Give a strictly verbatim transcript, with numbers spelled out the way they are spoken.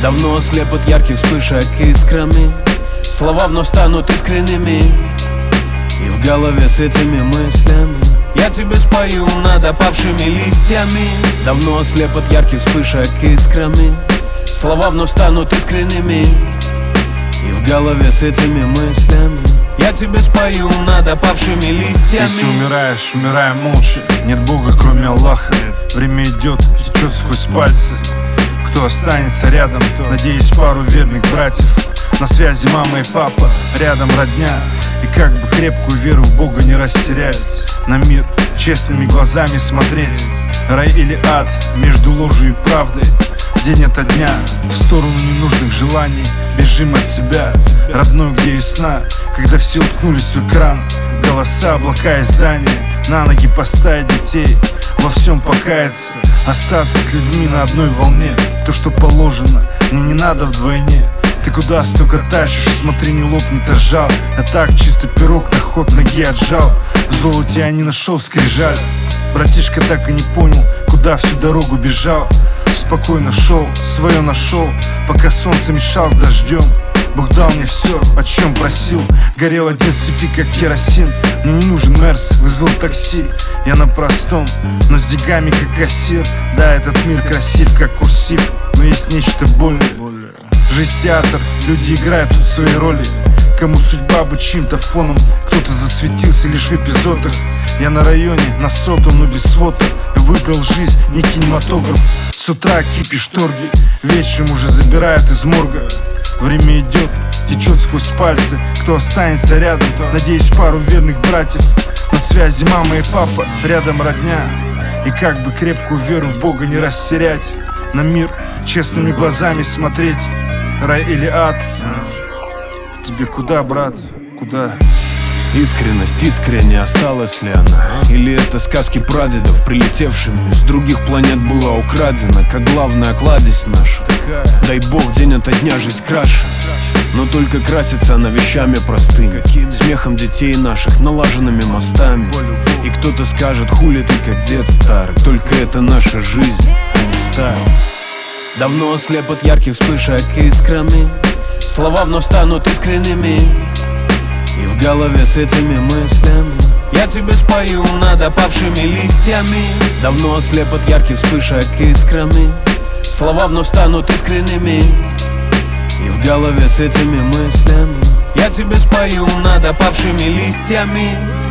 Давно ослеп от ярких вспышек искрами. Слова вновь станут искренними, и в голове с этими мыслями я тебе спою над опавшими листьями. Давно ослеп от ярких вспышек искрами. Слова вновь станут искренними, и в голове с этими мыслями я тебе спою над опавшими листьями. Если умираешь, умираем молча. Нет Бога, кроме Аллаха. Время идет, течет сквозь пальцы. Кто останется рядом, надеюсь, пару верных братьев. На связи мама и папа, рядом родня. И как бы крепкую веру в Бога не растерять. На мир честными глазами смотреть. Рай или ад, между ложью и правдой. День ото дня, в сторону ненужных желаний. Бежим от себя, родной, где весна. Когда все уткнулись в экран. Голоса, облака и здания. На ноги поставить детей, во всем покаяться. Остаться с людьми на одной волне. То, что положено, мне не надо вдвойне. Ты куда столько тащишь, смотри, не лопнет, а жал. Я так чисто пирог на ход ноги отжал. В золоте я не нашел скрижаль. Братишка так и не понял, куда всю дорогу бежал. Спокойно шел, свое нашел, пока солнце мешал с дождем. Бог дал мне все, о чем просил. Горел один с цепи, как керосин. Мне не нужен мерс, вызвал такси. Я на простом, но с деньгами, как кассир. Да, этот мир красив, как курсив, но есть нечто больное. Жизнь театр, люди играют тут свои роли. Кому судьба быть чьим-то фоном, кто-то засветился лишь в эпизодах. Я на районе, на сотом, но без фото. Я выбрал жизнь, не кинематограф. С утра кипишь торги, вечером уже забирают из морга. Время идет, течет сквозь пальцы. Кто останется рядом, надеюсь, пару верных братьев. На связи мама и папа, рядом родня. И как бы крепкую веру в Бога не растерять. На мир честными глазами смотреть. Рай или ад? Тебе куда, брат? Куда? Искренность искренне, осталась ли она? Или это сказки прадедов, прилетевшими с других планет была украдена, как главная кладезь наша? Дай бог, день ото дня жизнь краше, но только красится она вещами простыми, смехом детей наших, налаженными мостами. И кто-то скажет, хули ты как дед старый, только это наша жизнь, а не старый. Давно ослеп от ярких вспышек искрами. Слова вновь станут искренними, и в голове с этими мыслями я тебе спою над опавшими листьями. Давно ослеп от ярких вспышек искрами. Слова вновь станут искренними, и в голове с этими мыслями я тебе спою над опавшими листьями.